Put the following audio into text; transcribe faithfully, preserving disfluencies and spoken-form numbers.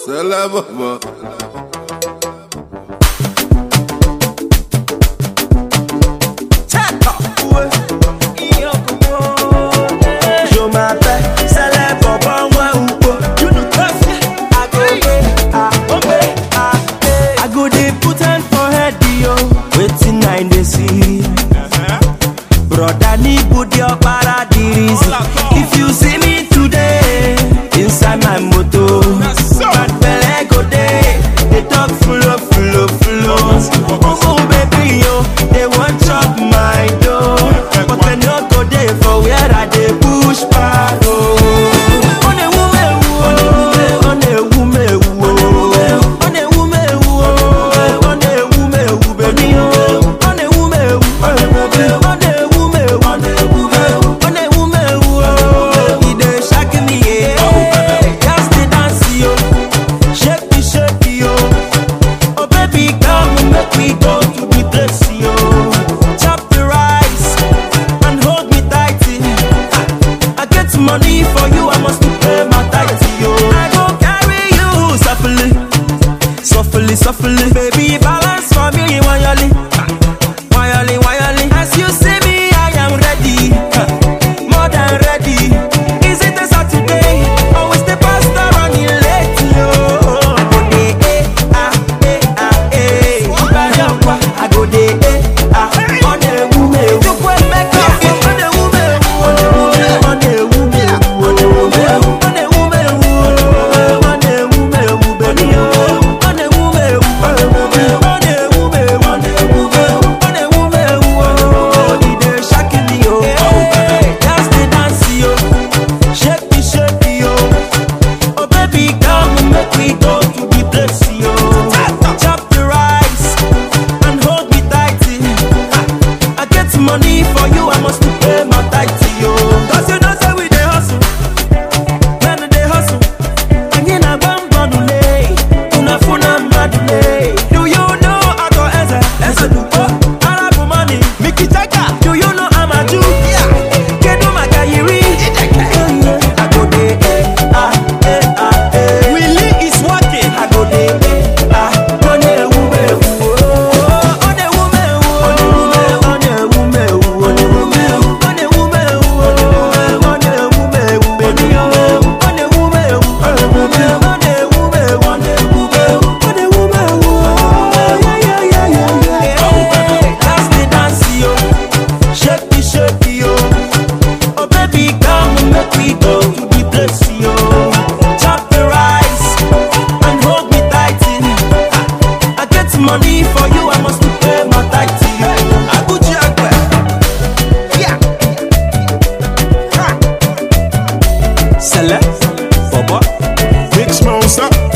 C'est la maman. Je m'appelle, c'est les bonbons, moi ou quoi. I go dey put hand for head, yo. Waiting I dey see. Brother, ni put your paradise. If you see me today, inside my motor, bad belle go day. They talk full of, full of, full of. Oh baby, yo, they want chop my dough, but they no go there for where I dey push back. Oh, on a woman, on a woman, on a woman, on a woman, on a woman, baby, on a woman, on a woman, on a woman, on a woman, on a woman, he dey shock me, yeah. Just the dance, yo, shake me, shake me, yo. Oh baby, come make we go to the place, yo. Chop the rice and hold me tight. I get money for you, I must pay my tithe, yo. I go carry you softly, softly, softly. Baby, balance for me, wayali, wayali, wayali. As you see me, I am ready, more than ready. Is it a Saturday? Or is the pastor running late, yo? I go dey eh, ah, eh, ah, eh. I go dey eh, ah, on the woman. You go make up on the woman, on the woman, on the woman, on the woman, on the woman, on the woman, baby, on the woman, on the woman, on the woman, on the woman, on the woman, he dey shock me, yo. Just the dance, yo, shake me, shake me, yo. Oh baby, come make we go to the place, yo. Chop the rice and hold me tight. I get money for you, I must pay my tithe, yo. Cause you know say we dey hustle, man dey hustle. Angina bambadule, unafuna madule. Do you know I go eze, eze dupo, Arabu money, Mickey Taka. Do you know I'm a Jew? Yeah. Kedu Makayiri, I go dey eh, ah, eh, ah, eh. Willie is working. I go dey eh, ah, on the woman, oh, on the woman, on the woman, on the woman, on the woman, on the woman, on the woman, baby, on the woman, on the woman, on the woman, on the woman, on the woman, yeah, yeah, yeah, yeah, yeah. That's the dance, yo. Shake me, shake me, yo. Oh baby, come make we go to the place, yo. Chop the rice and hold me tight. I get money for you, I must pay my tithe. Abuja Agbe, yeah. Ha. Select, Bobo, Big Smosa.